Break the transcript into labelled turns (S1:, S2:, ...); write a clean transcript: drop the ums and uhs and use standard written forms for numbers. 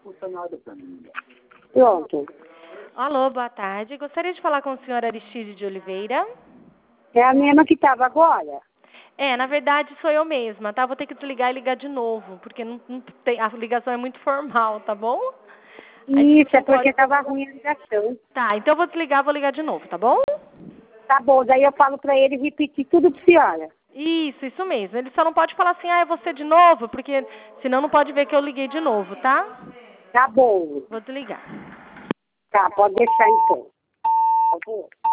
S1: Pronto.
S2: Alô, boa tarde. Gostaria de falar com a senhora Aristide de Oliveira.
S1: É a mesma que estava agora?
S2: Na verdade, sou eu mesma, tá? Vou ter que desligar e ligar de novo, porque não tem, a ligação é muito formal, tá bom?
S1: Isso, é porque estava ruim a ligação.
S2: Tá, então eu vou desligar, vou ligar de novo, tá bom?
S1: Tá bom, daí eu falo para ele repetir tudo para a senhora.
S2: Isso mesmo. Ele só não pode falar assim, é você de novo, porque senão não pode ver que eu liguei de novo, tá?
S1: Tá bom.
S2: Vou desligar.
S1: Tá, pode deixar então. Tá bom.